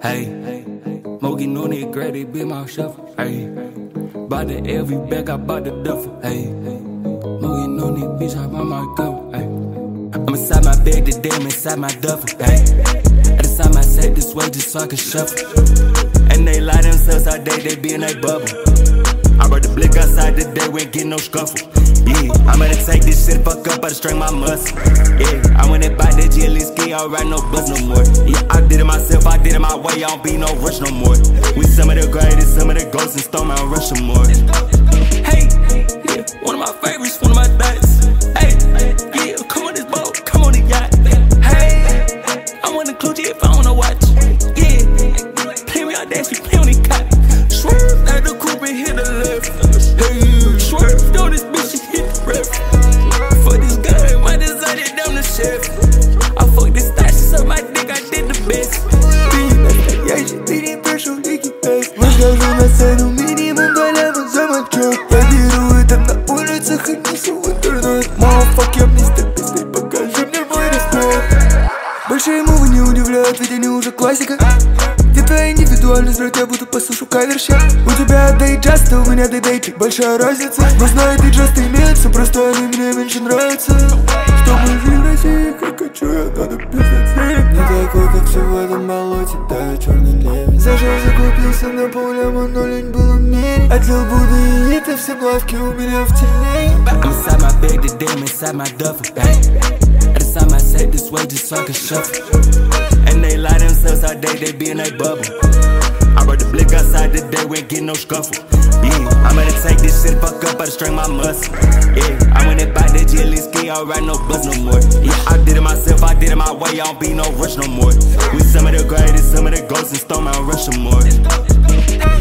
hey. Mogi no need great, they be my shuffle, hey. Bought the LV bag, I bought the duffel, hey. Mogi no need bitch, I bought my cup, hey. I'm inside my bag today, I'm inside my duffel, hey. I decide my set this way just so I can shuffle. And they lie themselves all day, they be in a bubble. I brought the blick outside today, we ain't getting no scuffle. Yeah, I'm gonna take this shit, fuck up, I strain my muscle. Yeah, I went and bought that GLE ski, I don't ride no bus no more. Yeah, I did it myself, I did it my way, I don't be no rush no more. We some of the greatest, some of the ghosts, and Stone Mountain Rushmore. Hey, yeah, one of my favorites, one of my dates. Hey, yeah, come on this boat, come on the yacht. Hey, I wanna clue if I wanna watch. Yeah, play me out dash, play on the cot. Swerve at the coupe and hit the left. Hey, swerve, throw this bitch, she hit the ref. For this gun, my design it down the chef. I fuck this stash, so my dick, I did the best. Я же перепрошел дикий тест. Выхожу на сцену, минимум 2 ляма за матчок. Я беру это на улицах и несу в интернет. Motherfuck, я мистер пизды, покажи мне мой респект. Большие мувы не удивляют, ведь они уже классика. Где твоя индивидуальность, брат, я буду послушаю каверщик. У тебя дейт джаста, у меня дейт. Большая разница, но знаю, ты джасты имеются, просто они мне меньше нравятся. Чтобы жить в России, как хочу, я надо пиздать снег. Не такой, как все в этом болоте, да, черный левень. Зашел, закупился на полляма, но лень было в мире. Отдел буду и это все лавки у меня в тени. I'm inside my bag today, I'm inside my duffel, hey. I decide my set this way just so I can shuffle. And they lie themselves all day, they be in a bubble. I brought the blick outside today, we ain't getting no scuffle. Yeah, I'm gonna take this shit, fuck up, I strain my muscle. Yeah, I went and bought that GLE ski, I don't ride no bus no more. Yeah, I did it myself, I did it my way, I don't be no rush no more. We some of the greatest, some of the ghosts, and Stone Mountain Rushmore.